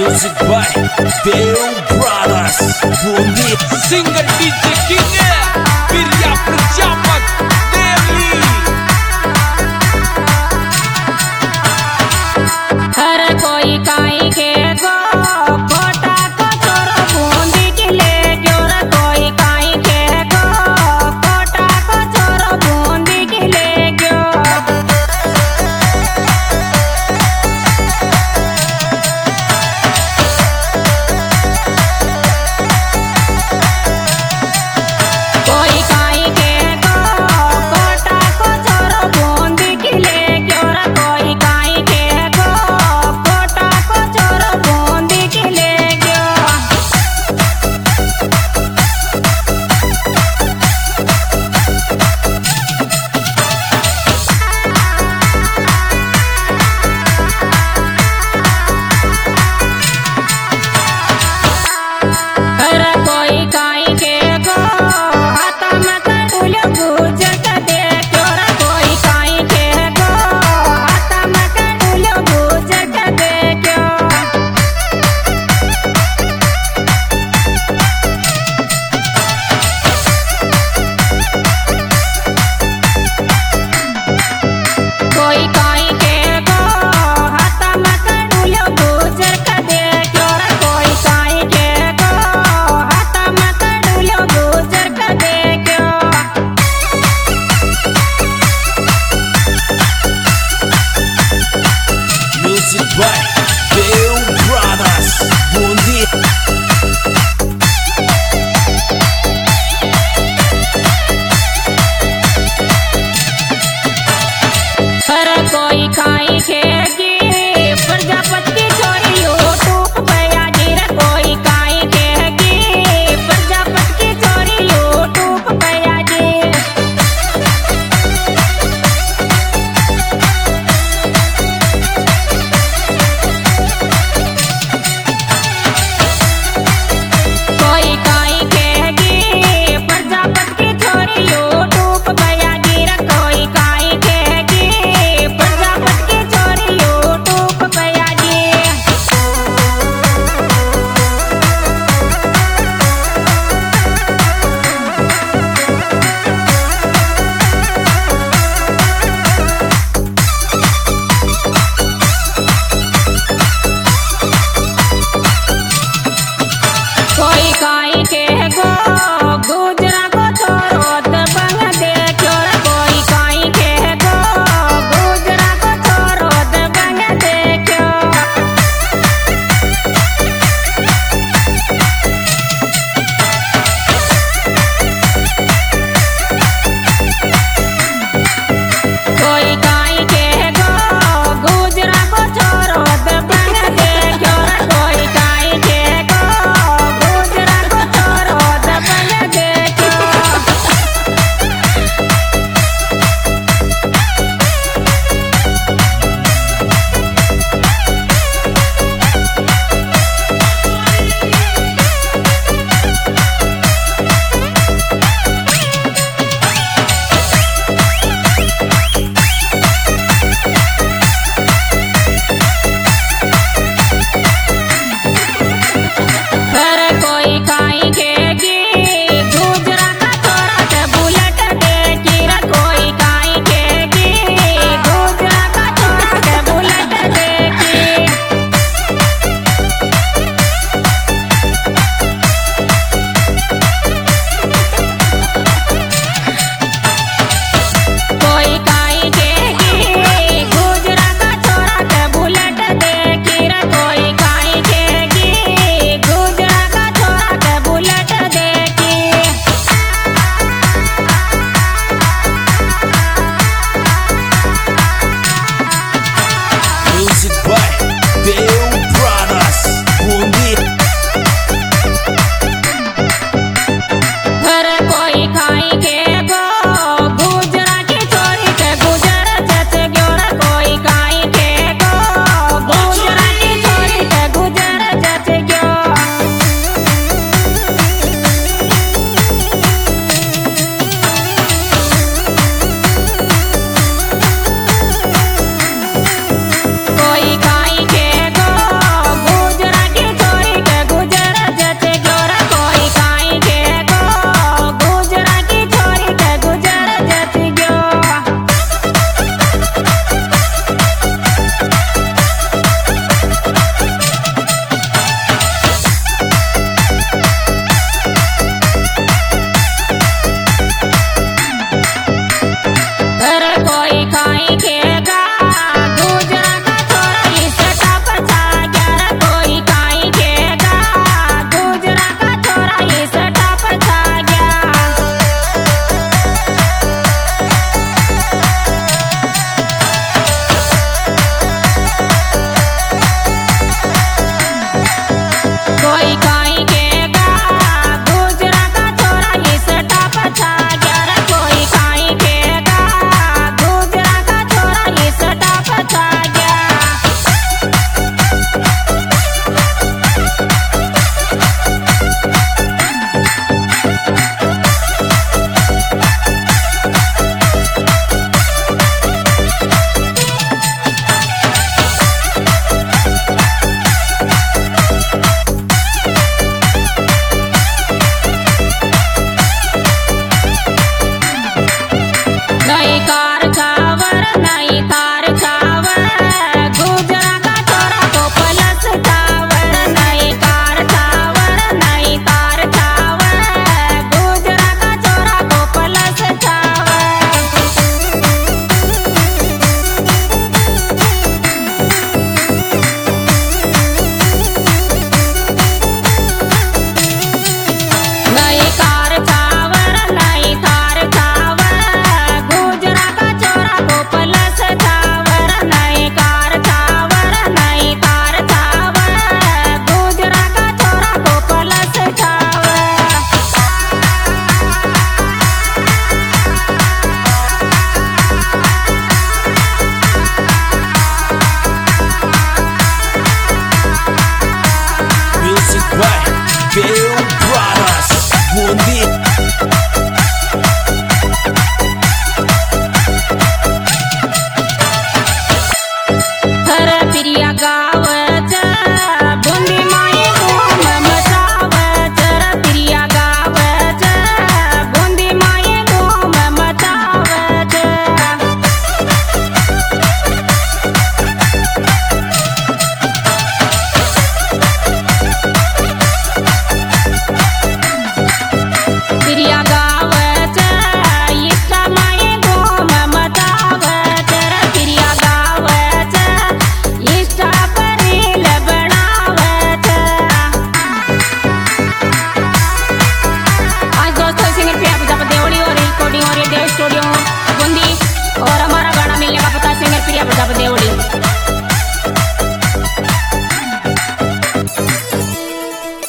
Music by Deo Brothers. Bonito. Single DJ King है प्रिया प्रजापत देवली। हर कोई काई के गो कोटा को चोरो बूंदी के ले जोर कोई काई के गो कोटा को चोरो बूंदी के ले गयो। कोई काई के गो कोटा को चोरो बूंदी के ले गयो। कोई काई के गो कोटा को चोरो बूंदी के ले गयो। हर कोई काई के गो हाथ में कटुलो गुजर दे क्योर। कोई काई के गो हाथ में कटुलो गुजर दे क्यों। कोई काई के गो हाथ में कटुलो गुजर दे क्योर। कोई काई के गो हाथ में कटुलो गुजर दे क्यों। Music by Deo